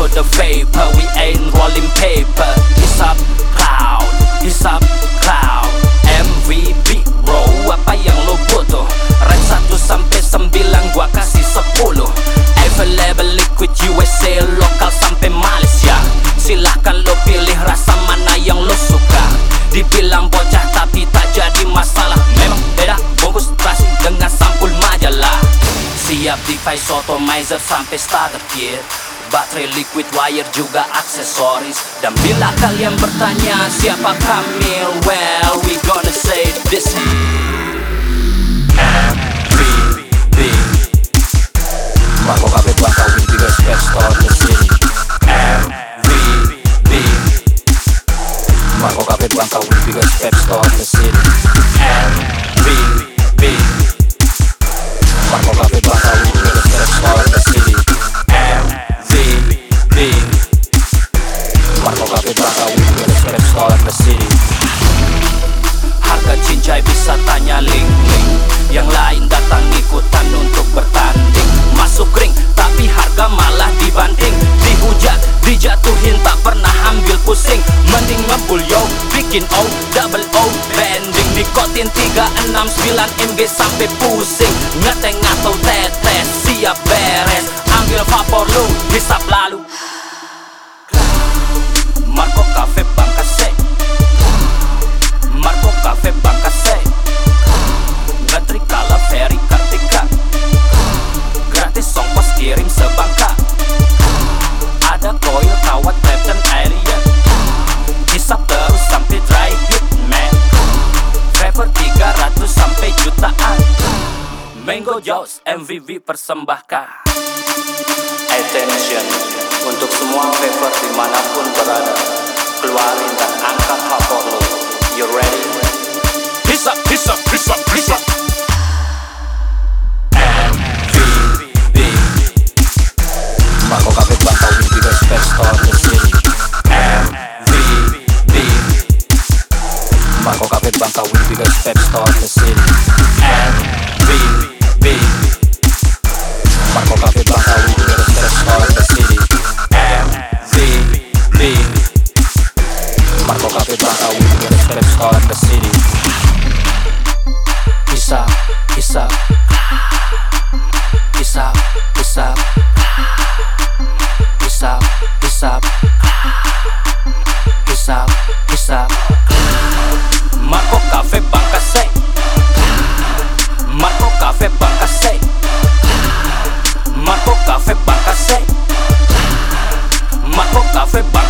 to the vapor, we ain't rolling paper. Hisap cloud, MVP bro, apa yang lo butuh? Rap 1 sampai 9 gua kasih 10. Available liquid USA, lokal sampai Malaysia. Silahkan lo pilih rasa mana yang lo suka. Dibilang bocah tapi tak jadi masalah. Memang beda bungkus plastik dengan sampul majalah. Siap device automizer sampai starter kit, baterai liquid wire juga aksesoris. Dan bila kalian bertanya siapa Kamil, well we gonna say this MVP. Marco Cafe Blanca with biggest pet store in the city. MVP. Marco Cafe Blanca with biggest pet store in the city. MVP. Marco Cafe Blanca with biggest pet store in the city. MVP. Marco Cafe Blanca with biggest pet store in the city. Harga cincai bisa tanya link-link, yang lain datang ikutan untuk bertanding. Masuk ring tapi harga malah dibanting, dihujat, dijatuhin tak pernah ambil pusing. Mending ngebul yo, bikin O, double O, bending. Nikotin 369 mg sampai pusing. Ngeteng atau tetes, siap beres. Ambil vapor lu, hisap lalu. Marco Cafe Bangkase, Marco Cafe Bangkase. Ngetrik kala Ferry Kartika, gratis ongkos kirim sebangka. Ada koil kawat Captain Alien, hisap terus sampai dry hit man. Favor 300 sampai jutaan. Mango Jaws MVP persembahkan. Attention untuk semua favor dimanapun berada, keluarin dan angkat vapor lo. You ready? Hisap, hisap, hisap, hisap. MVP. Marco Cafe Blanca with biggest pet store in the city. MVP. Marco Cafe Blanca with biggest pet store in the city. MVP. Marco Cafe Blanca with biggest pet store in the city. MVP. Marco Cafe Blanca with biggest pet store in the city. Hisap, hisap, hisap, hisap, hisap, hisap, hisap, hisap. Marco Cafe Bangkase, Marco Cafe Bangkase, Marco Cafe Bangkase, Marco Cafe Bangkase.